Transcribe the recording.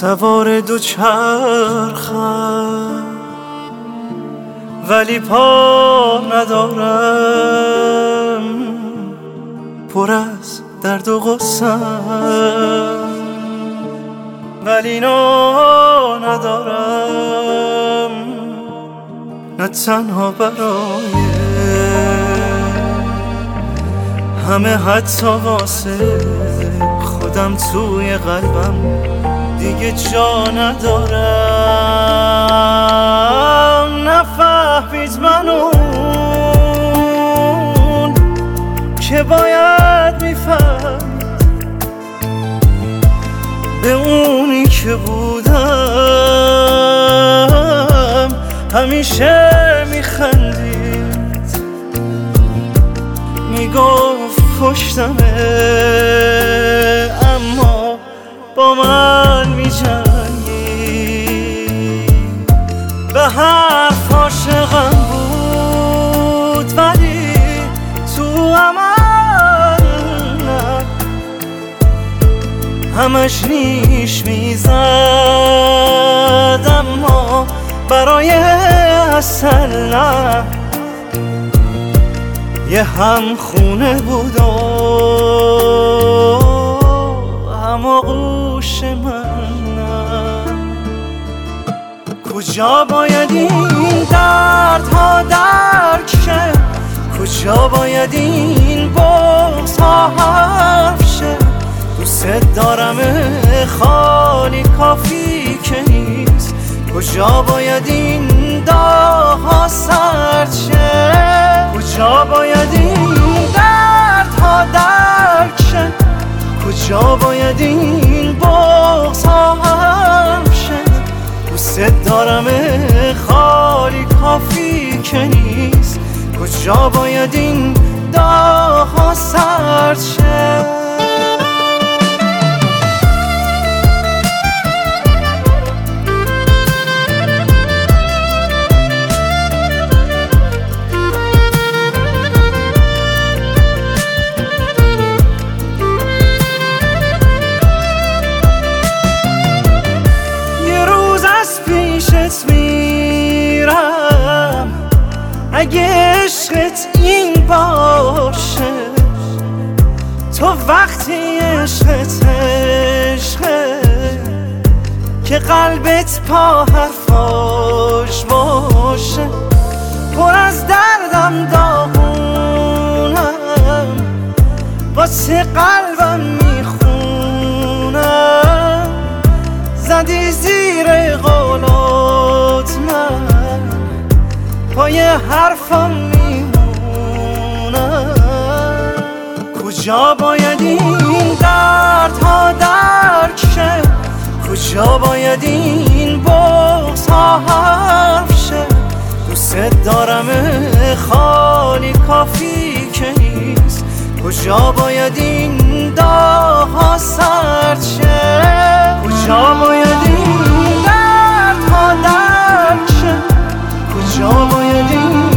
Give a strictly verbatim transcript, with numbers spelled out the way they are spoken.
سوار دو چرخم ولی پا ندارم، پر از درد و غصه‌ام ولی نا ندارم، نه تنها برای همه، حتی واسه خودم توی قلبم دیگه جا ندارم. نفهمید منون که باید میفهمید، به اونی که بودم همیشه میخندید، میگفت پشتمه اما با من میجنگی، به حرف عاشقم بود ولی تو عمل نه، همش نیش میزد اما برای اصل نه، یه هم خونه بود و هم آغوش من نه. کجا باید این دردها درک شه، کجا باید این بغض ها حرف شه، دوست دارم خالی کافی که نیست، کجا باید این داغ ها سرد شه، کجا باید این دردها درک شه، کجا باید این بغض ها حرف شه، دوست دارم خالی کافی که نیست، کجا باید این داغ ها سرد شه. میرم اگه عشقت این باشه، تو وقتی عشقت عشقه که قلبت پا حرفاش باشه، پر از دردم داغونم واسه قلبم میخونم، زدی زیر قولات من پای حرفم میمونم، کجا باید این دردها درک شه، کجا باید این بغض ها حرف شه، دوست دارم خالی کافی که نیست، کجا باید این داغ ها سرد شه، کجا باید این دردها درک شه، کجا باید این